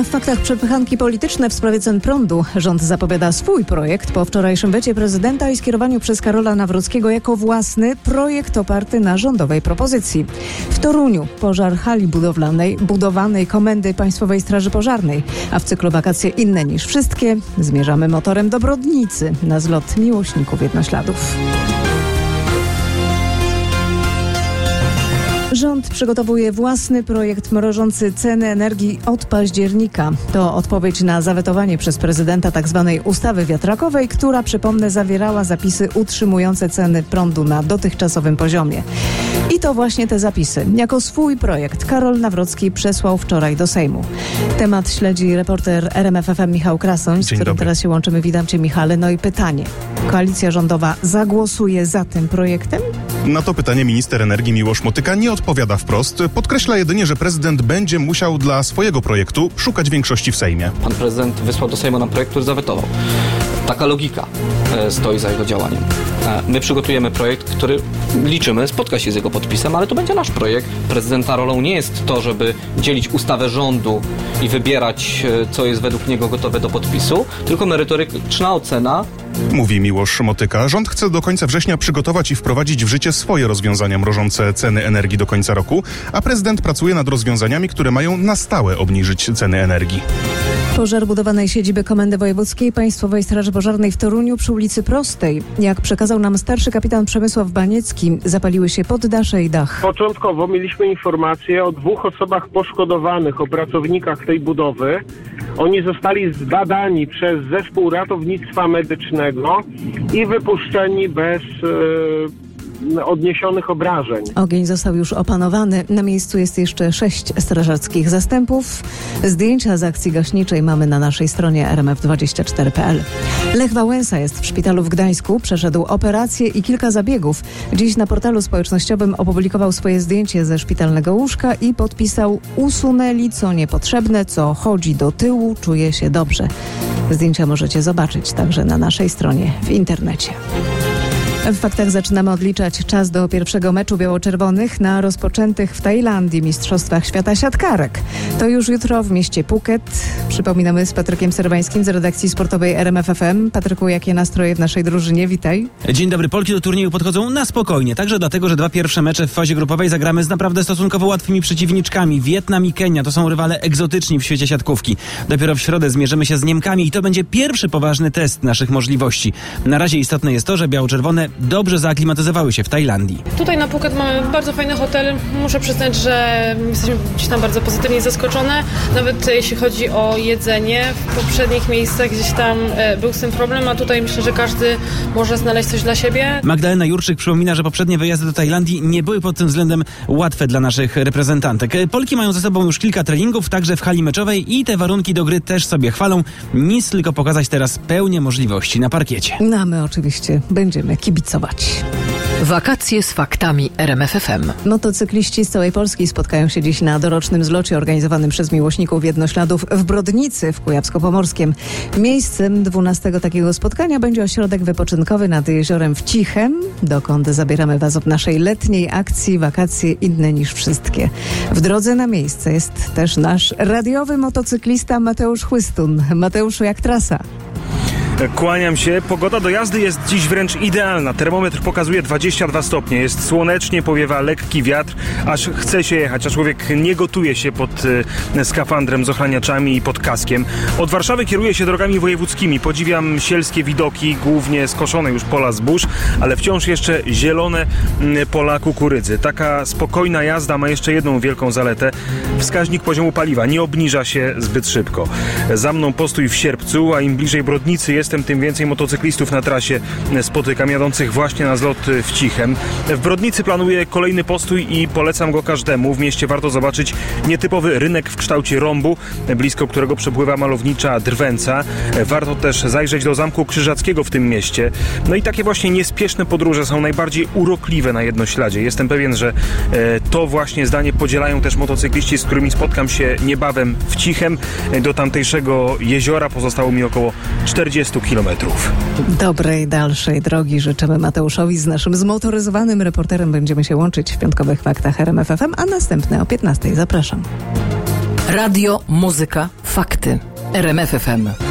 W faktach przepychanki polityczne w sprawie cen prądu. Rząd zapowiada swój projekt po wczorajszym wecie prezydenta i skierowaniu przez Karola Nawrockiego jako własny projekt oparty na rządowej propozycji. W Toruniu pożar hali budowanej Komendy Państwowej Straży Pożarnej, a w cyklu wakacje inne niż wszystkie zmierzamy motorem do Brodnicy na zlot miłośników jednośladów. Rząd przygotowuje własny projekt mrożący ceny energii od października. To odpowiedź na zawetowanie przez prezydenta tzw. ustawy wiatrakowej, która, przypomnę, zawierała zapisy utrzymujące ceny prądu na dotychczasowym poziomie. I to właśnie te zapisy jako swój projekt Karol Nawrocki przesłał wczoraj do Sejmu. Temat śledzi reporter RMF FM Michał Krasoń, z którym teraz się łączymy. Witam Cię, Michale. No i pytanie. Koalicja rządowa zagłosuje za tym projektem? Na to pytanie minister energii Miłosz Motyka nie odpowiada wprost. Podkreśla jedynie, że prezydent będzie musiał dla swojego projektu szukać większości w Sejmie. Pan prezydent wysłał do Sejmu nam projekt, który zawetował. Taka logika stoi za jego działaniem. My przygotujemy projekt, który liczymy, spotka się z jego podpisem, ale to będzie nasz projekt. Prezydenta rolą nie jest to, żeby dzielić ustawę rządu i wybierać, co jest według niego gotowe do podpisu, tylko merytoryczna ocena. Mówi Miłosz Motyka. Rząd chce do końca września przygotować i wprowadzić w życie swoje rozwiązania mrożące ceny energii do końca roku, a prezydent pracuje nad rozwiązaniami, które mają na stałe obniżyć ceny energii. Pożar budowanej siedziby Komendy Wojewódzkiej Państwowej Straży Pożarnej w Toruniu przy ulicy Prostej. Jak przekazał nam starszy kapitan Przemysław Baniecki, zapaliły się poddasze i dach. Początkowo mieliśmy informację o 2 osobach poszkodowanych, o pracownikach tej budowy. Oni zostali zbadani przez zespół ratownictwa medycznego i wypuszczeni bez odniesionych obrażeń. Ogień został już opanowany. Na miejscu jest jeszcze 6 strażackich zastępów. Zdjęcia z akcji gaśniczej mamy na naszej stronie rmf24.pl. Lech Wałęsa jest w szpitalu w Gdańsku. Przeszedł operację i kilka zabiegów. Dziś na portalu społecznościowym opublikował swoje zdjęcie ze szpitalnego łóżka i podpisał: usunęli co niepotrzebne, co chodzi do tyłu, czuje się dobrze. Zdjęcia możecie zobaczyć także na naszej stronie w internecie. W faktach zaczynamy odliczać czas do pierwszego meczu biało-czerwonych na rozpoczętych w Tajlandii Mistrzostwach Świata Siatkarek. To już jutro w mieście Phuket. Przypominamy z Patrykiem Serwańskim z redakcji sportowej RMF FM. Patryku, jakie nastroje w naszej drużynie? Witaj. Dzień dobry. Polki do turnieju podchodzą na spokojnie. Także dlatego, że 2 pierwsze mecze w fazie grupowej zagramy z naprawdę stosunkowo łatwymi przeciwniczkami. Wietnam i Kenia to są rywale egzotyczni w świecie siatkówki. Dopiero w środę zmierzymy się z Niemkami i to będzie pierwszy poważny test naszych możliwości. Na razie istotne jest to, że biało-czerwone dobrze zaaklimatyzowały się w Tajlandii. Tutaj na Phuket mamy bardzo fajny hotel. Muszę przyznać, że jesteśmy gdzieś tam bardzo pozytywnie zaskoczone. Nawet jeśli chodzi o jedzenie, w poprzednich miejscach gdzieś tam był z tym problem, a tutaj myślę, że każdy może znaleźć coś dla siebie. Magdalena Jurczyk przypomina, że poprzednie wyjazdy do Tajlandii nie były pod tym względem łatwe dla naszych reprezentantek. Polki mają ze sobą już kilka treningów, także w hali meczowej i te warunki do gry też sobie chwalą. Nic, tylko pokazać teraz pełnię możliwości na parkiecie. No a my oczywiście będziemy kibicować. Wakacje z faktami RMF FM. Motocykliści z całej Polski spotkają się dziś na dorocznym zlocie organizowanym przez miłośników jednośladów w Brodnicy w Kujawsko-Pomorskiem. Miejscem 12 takiego spotkania będzie ośrodek wypoczynkowy nad jeziorem w Cichem, dokąd zabieramy Was od naszej letniej akcji Wakacje inne niż wszystkie. W drodze na miejsce jest też nasz radiowy motocyklista Mateusz Chłystun. Mateuszu, jak trasa? Kłaniam się. Pogoda do jazdy jest dziś wręcz idealna. Termometr pokazuje 22 stopnie. Jest słonecznie, powiewa lekki wiatr, aż chce się jechać, a człowiek nie gotuje się pod skafandrem z ochraniaczami i pod kaskiem. Od Warszawy kieruję się drogami wojewódzkimi. Podziwiam sielskie widoki, głównie skoszone już pola zbóż, ale wciąż jeszcze zielone pola kukurydzy. Taka spokojna jazda ma jeszcze jedną wielką zaletę. Wskaźnik poziomu paliwa nie obniża się zbyt szybko. Za mną postój w Sierpcu, a im bliżej Brodnicy jestem, tym więcej motocyklistów na trasie spotykam, jadących właśnie na zlot w Cichem. W Brodnicy planuję kolejny postój i polecam go każdemu. W mieście warto zobaczyć nietypowy rynek w kształcie rąbu, blisko którego przepływa malownicza Drwęca. Warto też zajrzeć do Zamku Krzyżackiego w tym mieście. No i takie właśnie niespieszne podróże są najbardziej urokliwe na jednośladzie. Jestem pewien, że to właśnie zdanie podzielają też motocykliści, z którymi spotkam się niebawem w Cichem. Do tamtejszego jeziora pozostało mi około 40 kilometrów. Dobrej dalszej drogi życzymy Mateuszowi. Z naszym zmotoryzowanym reporterem będziemy się łączyć w piątkowych faktach RMF FM, a następne o 15:00. Zapraszam. Radio, muzyka, Fakty. RMF FM.